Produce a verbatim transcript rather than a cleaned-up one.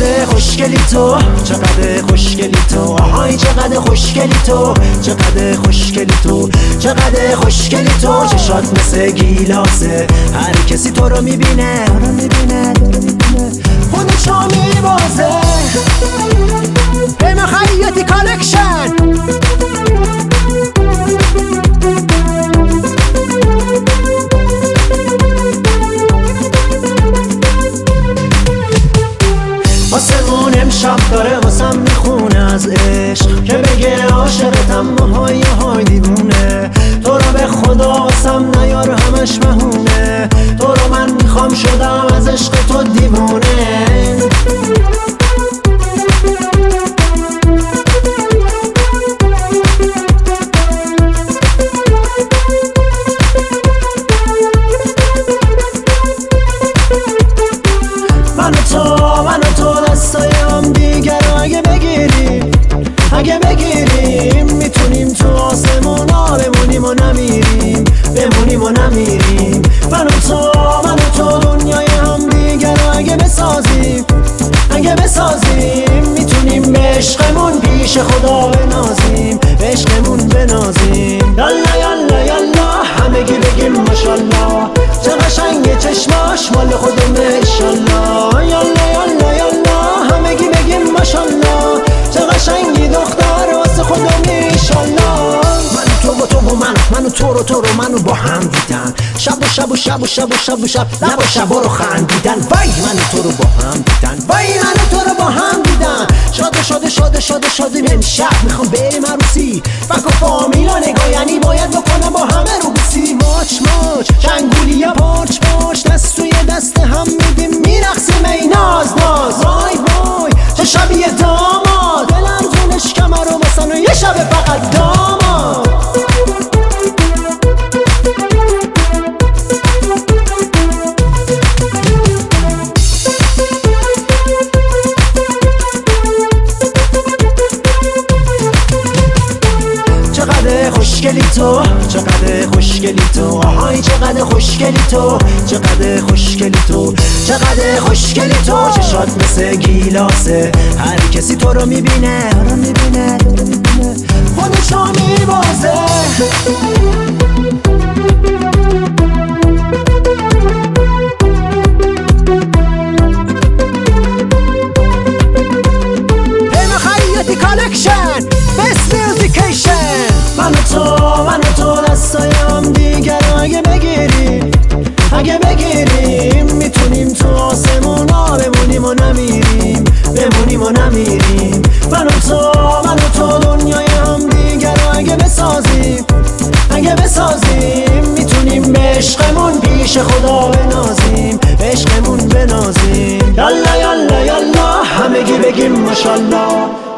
چقدر خوشگلی تو، چقدر خوشگلی تو، آهای چقدر خوشگلی تو، چقدر خوشگلی تو، چقدر خوشگلی تو. چشات مثل گیلاسه، هر کسی تو رو میبینه، تو رو میبینه، تو رو میبینه، خودشو میبازه. پیمان خیاطی کالکشن. آسمون امشب داره واسم میخونه از عشق، که بگه عاشقتم های های دیوونه. تو رو به خدا واسم نیار همش مهونه، تو رو من میخوام شدم از عشق تو دیوونه. من و تو من و تو دستای هم دیگر رو اگه بگیریم، اگه بگیریم میتونیم تو آسمونا بمونیم و نمیریم، بمونیم و نمیریم. من و تو من و تو دنیای هم دیگر رو اگه بسازیم، اگه بسازیم میتونیم به عشقمون پیش خدا بنازیم، به عشقمون بنازیم. یالا یالا یالا همگی بگیم ماشالله، چه قشنگه چشماش مال خودمه انشالله. یالا یالا یالا همگی بگیم ماشالله، چه قشنگی دختر واسه خودمه انشالله. من تو و تو و من، من و تو رو تو رو منو با هم دیدن، شب و شب و شب و شب و شب و شب لب و شبا رو خندیدن. وای من و تو رو با هم دیدن، وای من و تو رو با هم دیدن. شاده شاده شاده شاده شاده امشب میخوام بریم عروسی، فک و فامیلا نگاه یعنی باید بکنم با همه رو بسی. ماچ ماچ چنگولی یا پاچ پاچ، دست توی دست هم میدیم میرقصیم ای ناز ناز. وای وای چه شبیه داماد، دلم جونش کمر رو بسن و یه شب فقط داماد. چقدر خوشگلی تو، چقدر خوشگلی تو، آهای چقدر خوشگلی تو، چقدر خوشگلی تو، چقدر خوشگلی تو. چشات مثل گیلاسه، هر کسی تو رو میبینه، تو رو میبینه، تو رو میبینه، خودشو میبازه. پیمان خیاطی کالکشن، بست میوزیکیشن. من و تو من و تو دستای هم دیگر رو اگه بگیریم، اگه بگیریم میتونیم تو آسمونا بمونیم و نمیریم، بمونیم و نمیریم. من و تو من و تو دنیای هم دیگر رو اگه بسازیم، اگه بسازیم میتونیم به عشقمون پیش خدا بنازیم، به عشقمون بنازیم. یالا یالا یالا همگی بگیم ماشالله.